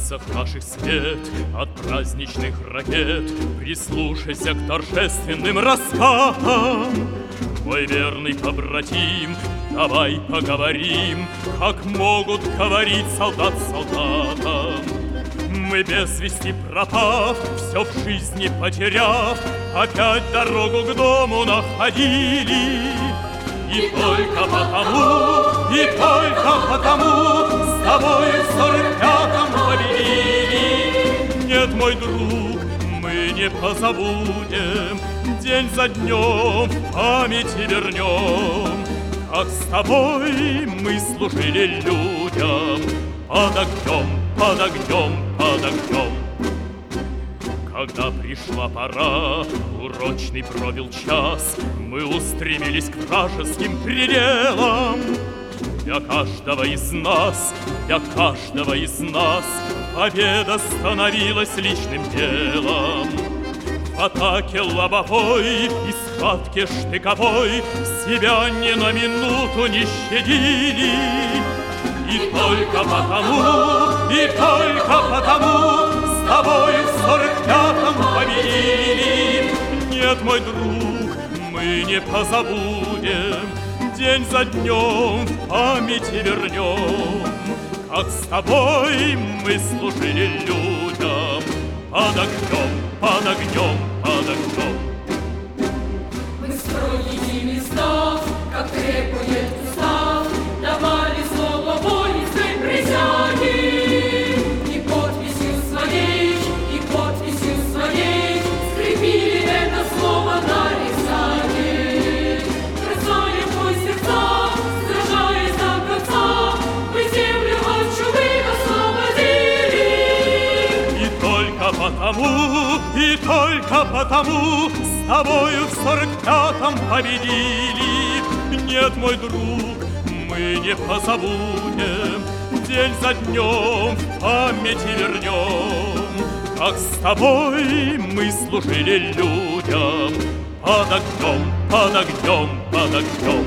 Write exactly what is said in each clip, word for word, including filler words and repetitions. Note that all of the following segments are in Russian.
лицах наших свет от праздничных ракет. Прислушайся к торжественным раскатам. Мой верный побратим, давай поговорим, как могут говорить солдат солдатам. Мы без вести пропав, все в жизни потеряв, опять дорогу к дому находили. И только потому, и только потому с тобой в сорок пятом победили. Нет, мой друг, мы не позабудем, день за днем в памяти вернем, как с тобой мы служили людям под огнем, под огнем, под огнем. Когда пришла пора, урочный пробил час, мы устремились к вражеским пределам. Для каждого из нас, для каждого из нас победа становилась личным делом. В атаке лобовой и схватке штыковой себя ни на минуту не щадили. И только потому, и только потому с тобой в сорок пятом победили. Нет, мой друг, мы не позабудем, день за днем в памяти вернем, как с тобой мы служили людям под огнем, под огнем, под огнем. Мы строили места, как требует устав, давали слово воинской присяги. И подписью своей, и подписью своей скрепили это слово на рисане. Бросая в бой сердца, сражаясь до конца, мы землю от чумы освободили. И только потому, и только потому с тобою в сорок пятом победили. Нет, мой друг, мы не позабудем, день за днем в памяти вернем, как с тобой мы служили людям под огнем, под огнем, под огнем.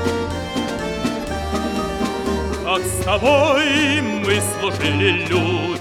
Как с тобой мы служили людям